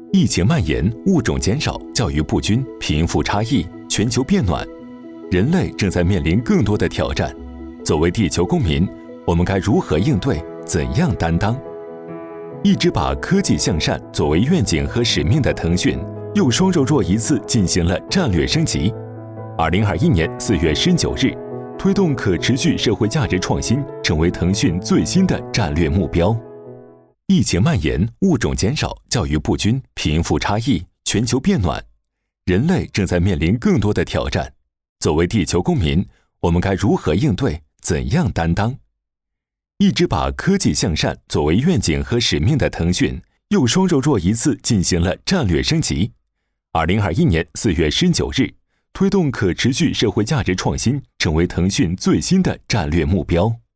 疫情蔓延，物种减少，教育不均，贫富差异，全球变暖，人类正在面临更多的挑战。作为地球公民，我们该如何应对？怎样担当？一直把科技向善作为愿景和使命的腾讯，又双手若一次进行了战略升级。2021年4月19日，推动可持续社会价值创新成为腾讯最新的战略目标。疫情蔓延，物种减少，教育不均，贫富差异，全球变暖，人类正在面临更多的挑战。作为地球公民，我们该如何应对？怎样担当？一直把科技向善作为愿景和使命的腾讯，又双手若一次进行了战略升级。2021年4月19日，推动可持续社会价值创新成为腾讯最新的战略目标。